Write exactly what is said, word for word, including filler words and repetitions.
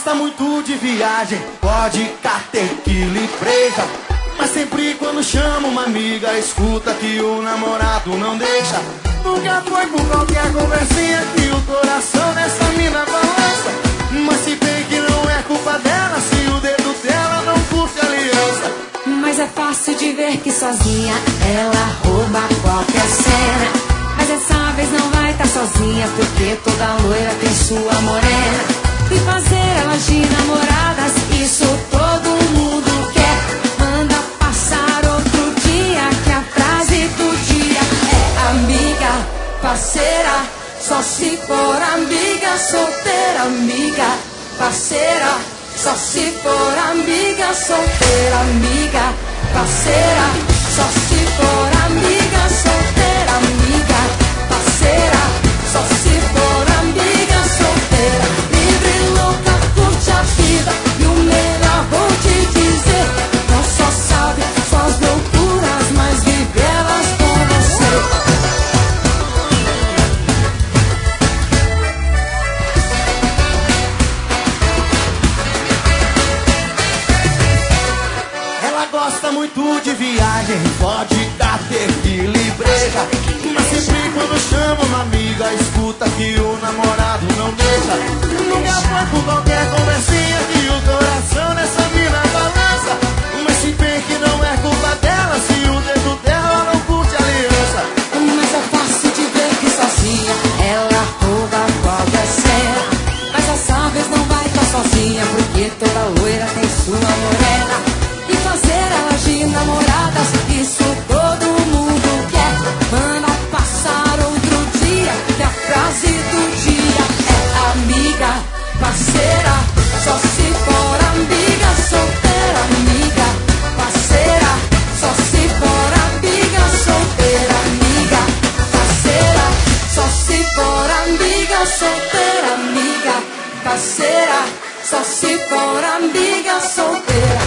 gosta muito de viagem, vodka, tequila e breja. Mas sempre quando chama uma amiga, escuta que o namorado não deixa. Nunca foi por qualquer conversinha que o coração dessa mina balança. Mas se bem que não é culpa dela, se o dedo dela não curte a aliança. Mas é fácil de ver que sozinha ela rouba qualquer cena. Mas dessa vez não vai estar sozinha, porque toda loira tem sua morena. E fazer elas de namoradas, isso todo mundo quer. Manda passar outro dia, que a frase do dia é amiga, parceira, só se for amiga, solteira, amiga, parceira, só se for amiga, solteira, amiga, parceira, só se for amiga, solteira, amiga, parceira, só se for amiga, solteira, livre, louca, curte a vida. E o melhor vou te dizer, não só sabe suas loucuras, mas vive elas com você. Gosta muito de viagem, vodka, tequila e breja. Mas sempre quando chama uma amiga, escuta que o namorado não deixa. Nunca foi por qualquer conversinha que o coração dessa mina balança. Mas se bem que não é culpa dela, se o dedo dela não curte a aliança. Mas é fácil de ver que sozinha ela rouba qualquer cena. Mas dessa vez não vai estar sozinha, porque toda loira tem sua morena. E fazer elas de namoradas, isso todo mundo quer. Manda passar outro dia, que a frase do dia é amiga, parceira, só se for amiga, solteira, amiga, parceira, só se for amiga, solteira, amiga, parceira, só se for amiga, solteira, amiga, parceira, só se for amiga, solteira.